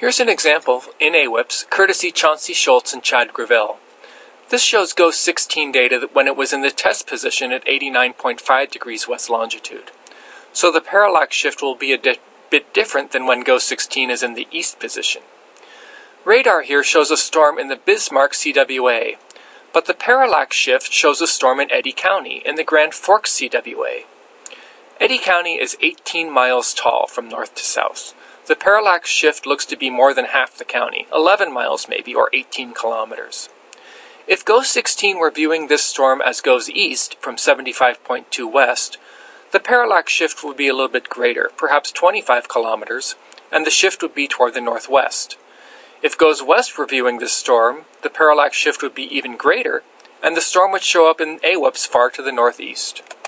Here's an example in AWIPS, courtesy Chauncey Schultz and Chad Gravel. This shows GOES 16 data when it was in the test position at 89.5 degrees west longitude. So the parallax shift will be a bit different than when GOES 16 is in the east position. Radar here shows a storm in the Bismarck CWA, but the parallax shift shows a storm in Eddy County in the Grand Forks CWA. Eddy County is 18 miles tall from north to south. The parallax shift looks to be more than half the county, 11 miles maybe, or 18 kilometers. If GOES 16 were viewing this storm as GOES east from 75.2 west, the parallax shift would be a little bit greater, perhaps 25 kilometers, and the shift would be toward the northwest. If GOES west were viewing this storm, the parallax shift would be even greater, and the storm would show up in AWIPS far to the northeast.